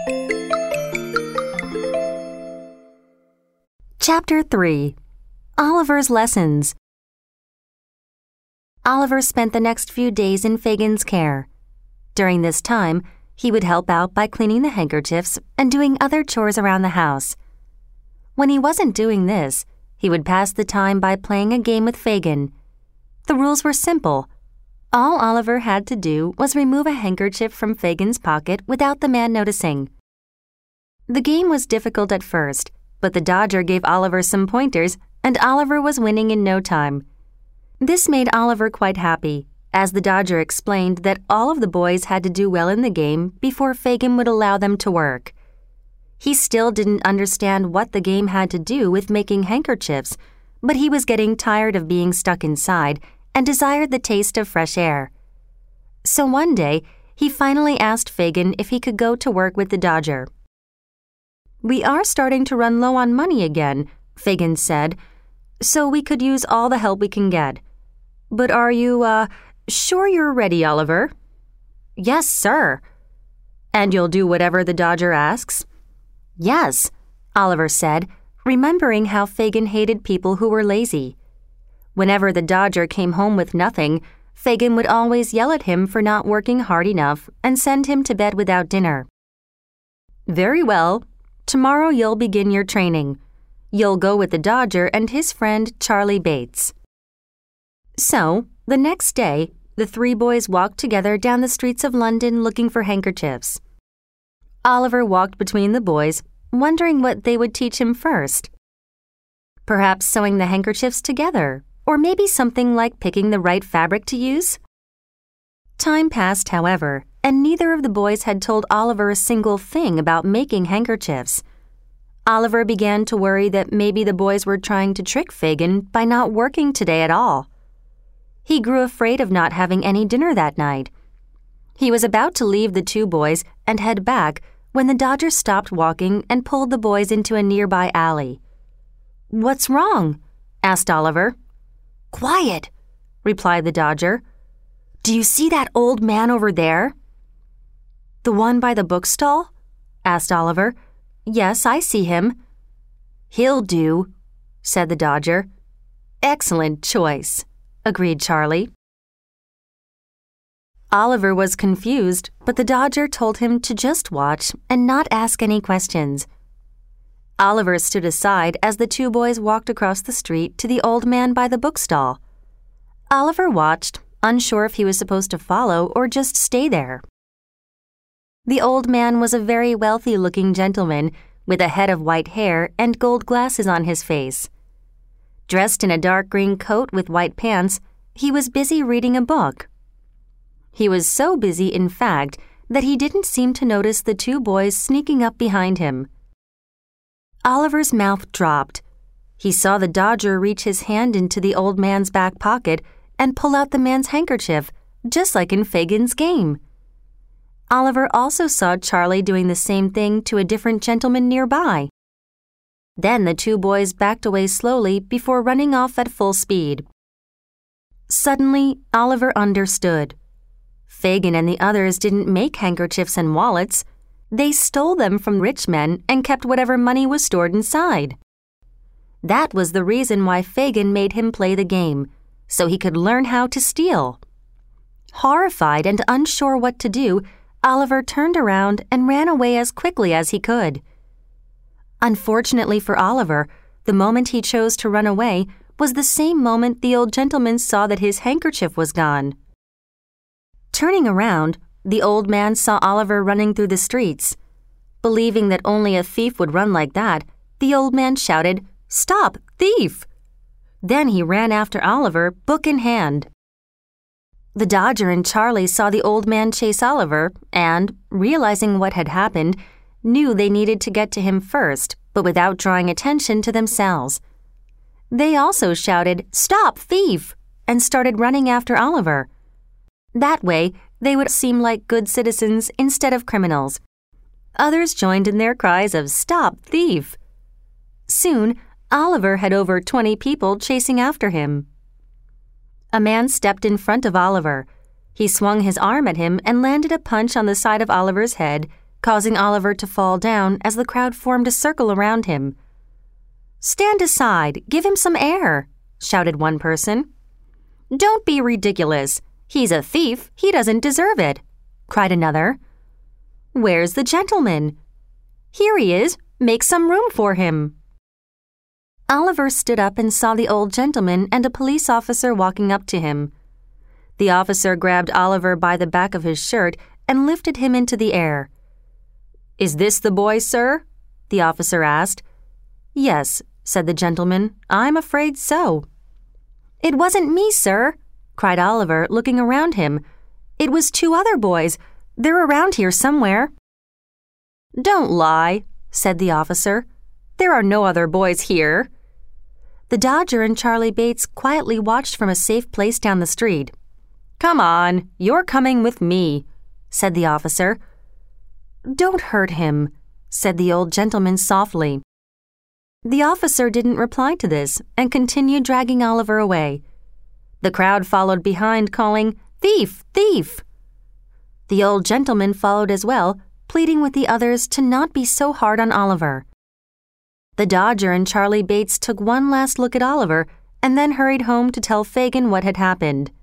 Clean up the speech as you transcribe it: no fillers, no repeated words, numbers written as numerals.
Chapter 3. Oliver's Lessons. Oliver spent the next few days in Fagin's care. During this time, he would help out by cleaning the handkerchiefs and doing other chores around the house. When he wasn't doing this, he would pass the time by playing a game with Fagin. The rules were simple. All Oliver had to do was remove a handkerchief from Fagin's pocket without the man noticing. The game was difficult at first, but the Dodger gave Oliver some pointers, and Oliver was winning in no time. This made Oliver quite happy, as the Dodger explained that all of the boys had to do well in the game before Fagin would allow them to work. He still didn't understand what the game had to do with making handkerchiefs, but he was getting tired of being stuck inside and desired the taste of fresh air. So one day, he finally asked Fagin if he could go to work with the Dodger. "We are starting to run low on money again," Fagin said, "so we could use all the help we can get. But are you, sure you're ready, Oliver?" "Yes, sir." "And you'll do whatever the Dodger asks?" "Yes," Oliver said, remembering how Fagin hated people who were lazy. Whenever the Dodger came home with nothing, Fagin would always yell at him for not working hard enough and send him to bed without dinner. "Very well. Tomorrow you'll begin your training. You'll go with the Dodger and his friend Charlie Bates." So, the next day, the three boys walked together down the streets of London looking for handkerchiefs. Oliver walked between the boys, wondering what they would teach him first. Perhaps sewing the handkerchiefs together, or maybe something like picking the right fabric to use? Time passed, however, and neither of the boys had told Oliver a single thing about making handkerchiefs. Oliver began to worry that maybe the boys were trying to trick Fagin by not working today at all. He grew afraid of not having any dinner that night. He was about to leave the two boys and head back when the Dodger stopped walking and pulled the boys into a nearby alley. "What's wrong?" asked Oliver. "Quiet," replied the Dodger. "Do you see that old man over there?" "The one by the bookstall?" asked Oliver. "Yes, I see him." "He'll do," said the Dodger. "Excellent choice," agreed Charlie. Oliver was confused, but the Dodger told him to just watch and not ask any questions. Oliver stood aside as the two boys walked across the street to the old man by the bookstall. Oliver watched, unsure if he was supposed to follow or just stay there. The old man was a very wealthy-looking gentleman with a head of white hair and gold glasses on his face. Dressed in a dark green coat with white pants, he was busy reading a book. He was so busy, in fact, that he didn't seem to notice the two boys sneaking up behind him. Oliver's mouth dropped. He saw the Dodger reach his hand into the old man's back pocket and pull out the man's handkerchief, just like in Fagin's game. Oliver also saw Charlie doing the same thing to a different gentleman nearby. Then the two boys backed away slowly before running off at full speed. Suddenly, Oliver understood. Fagin and the others didn't make handkerchiefs and wallets. They stole them from rich men and kept whatever money was stored inside. That was the reason why Fagin made him play the game, so he could learn how to steal. Horrified and unsure what to do, Oliver turned around and ran away as quickly as he could. Unfortunately for Oliver, the moment he chose to run away was the same moment the old gentleman saw that his handkerchief was gone. Turning around, the old man saw Oliver running through the streets. Believing that only a thief would run like that, the old man shouted, "Stop, thief!" Then he ran after Oliver, book in hand. The Dodger and Charlie saw the old man chase Oliver and, realizing what had happened, knew they needed to get to him first, but without drawing attention to themselves. They also shouted, "Stop, thief!" and started running after Oliver. That way, they would seem like good citizens instead of criminals. Others joined in their cries of "Stop, thief!" Soon, Oliver had over 20 people chasing after him. A man stepped in front of Oliver. He swung his arm at him and landed a punch on the side of Oliver's head, causing Oliver to fall down as the crowd formed a circle around him. "Stand aside, give him some air," shouted one person. "Don't be ridiculous. He's a thief, he doesn't deserve it," cried another. "Where's the gentleman?" "Here he is, make some room for him." Oliver stood up and saw the old gentleman and a police officer walking up to him. The officer grabbed Oliver by the back of his shirt and lifted him into the air. "Is this the boy, sir?" the officer asked. "Yes," said the gentleman, "I'm afraid so." "It wasn't me, sir," cried Oliver, looking around him. "It was two other boys. They're around here somewhere." "Don't lie," said the officer. "There are no other boys here." The Dodger and Charlie Bates quietly watched from a safe place down the street. "Come on, you're coming with me," said the officer. "Don't hurt him," said the old gentleman softly. The officer didn't reply to this and continued dragging Oliver away. The crowd followed behind, calling, "Thief! Thief!" The old gentleman followed as well, pleading with the others to not be so hard on Oliver. The Dodger and Charlie Bates took one last look at Oliver and then hurried home to tell Fagin what had happened.